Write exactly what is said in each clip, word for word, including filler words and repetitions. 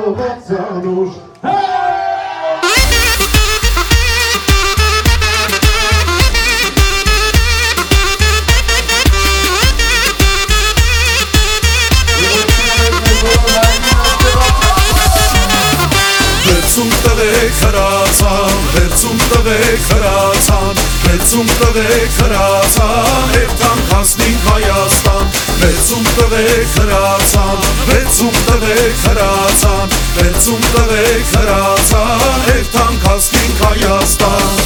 owoca nóż. Վերցում տվեք հրացան, վերցում տվեք հրացան, վերցում տվեք հրացան, երթան հասնենք Հայաստան։ Վերցում տվեք հրացան, վերցում տվեք հրացան, վերցում տվեք հրացան, երթան հասնենք Հայաստան։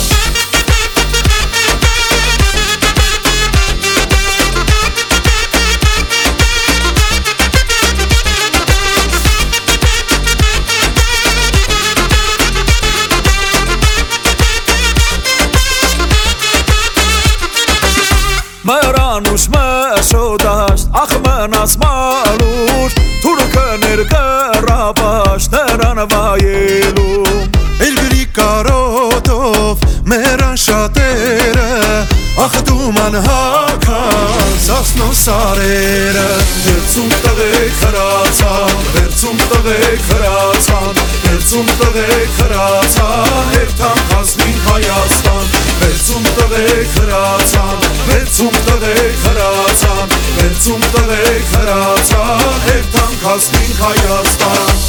Մրանուշ մշոդաշտ, ախ մնաց մալուր, թուրքներ կռապաշտ նրան վայելում։ Էրգրի կարոտով մերան շատերը, ախ դուման հական սասնո սարերը։ Վերցում տվեք հրացան, վերցում տվեք հրացան, վերցում տվեք հրացան, երթան հասնենք Հայաստան։ Վերցում տվեք հրացան, վերցում տվեք հրացան, վերցում տվեք հրացան, երթան հասնենք Հայաստան։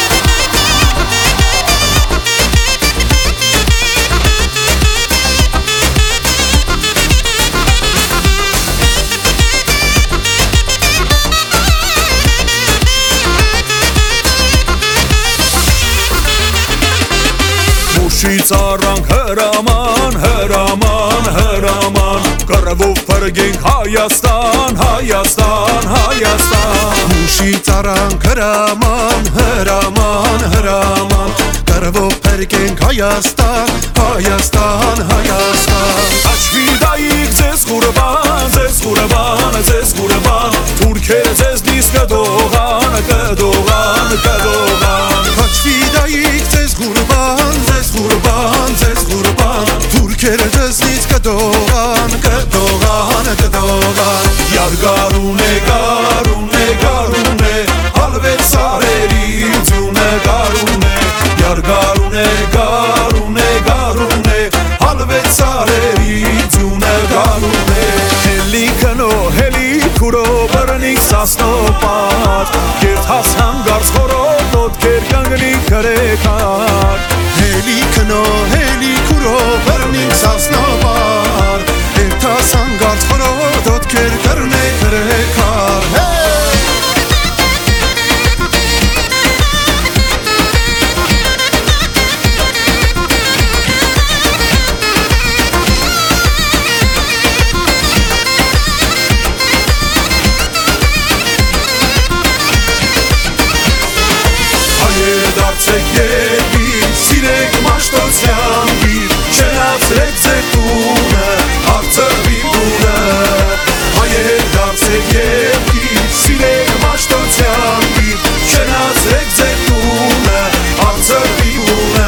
Շից առանք հրաման, հրաման, հրաման, կռվով փրկենք Հայաստան, Հայաստան, Հայաստան։ Ուշից առանք հրաման, հրաման, հրաման, կռվով փրկենք Հայաստան, Հայաստան, Հայաստան։ Աչվիդայիք ձեզ գուրբան, ձեզ գուրբան, ձեզ գուրբան, թուրքերը ձեզ դիս կդողան, կդողան, կդողան։ Աչվիդայիք ձեզ գուրբան, ձեզ գուրբան, ձեզ գուրբան, թուրքերը ձեզնից կդողան, կդողան, կդողան։ Յար գարուն է, գարուն է, գարուն է, հալվեց սարերի ձյունը գարուն է, յար գարուն է, գարուն է, գարուն է, հալվեց սարերի ձյունը գարուն է։ Հելիքնո, հելիքուրո, բրնիկ սասնո պար, կերտ հաս հանգարց խորոտ, ոտքեր կանգնիկ կրեկար։ Հելիքնո, հելիքուրո, բրնիկ սասնո պար, կերտ հաս հանգարց խորոտ, ոտքեր կրնեք կրեկար։ Դարձեք երկիր, սիրեք մաշտոցյան գիր, շենացրեք ձեր տունը, արծրվի բունը։ Հայեր դարձեք երկիր, սիրեք մաշտոցյան գիր, շենացրեք ձեր տունը, արծրվի բունը։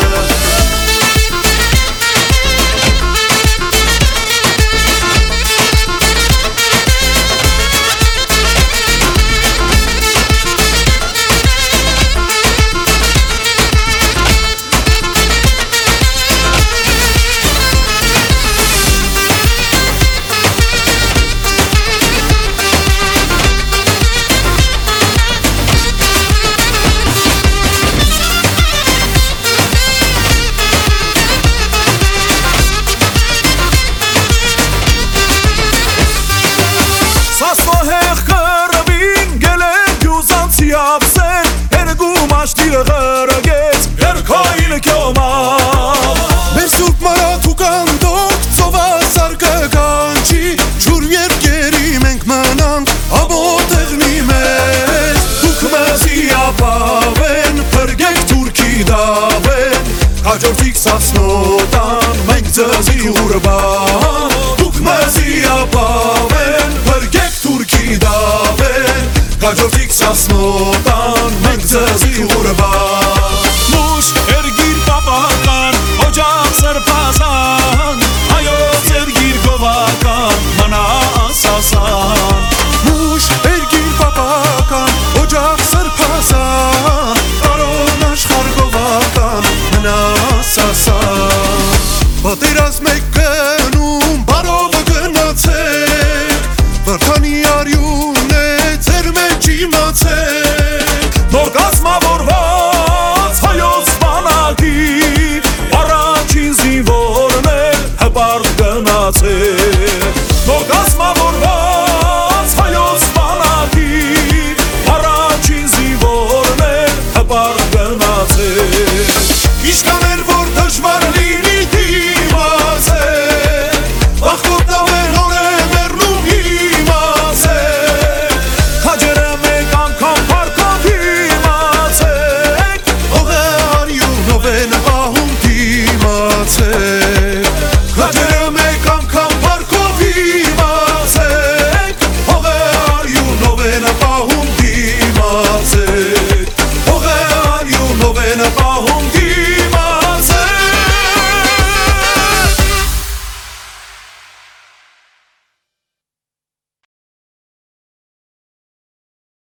Սասնոհեղ կռվին գելեք յուզանցի ապսեն, հերգու մաշտիրը ғրգեց, երքային կյոմավ։ Մեր սուրբ մարաթուկան դոք ծովասար կկանչի, ջուր երկերի մենք մնանք ամոթեղնի մեզ։ Դուք մեզի ապավեն, փրկեք թուրքի դավեն, հաջորդիկ սասնոտան, մենք ձեզի ուրբան։ Դուք մեզի ապավեն, փրկեք թուրքի դավեն, հաջորդիկ սասնոտան, մենք ձեզի ուրբան։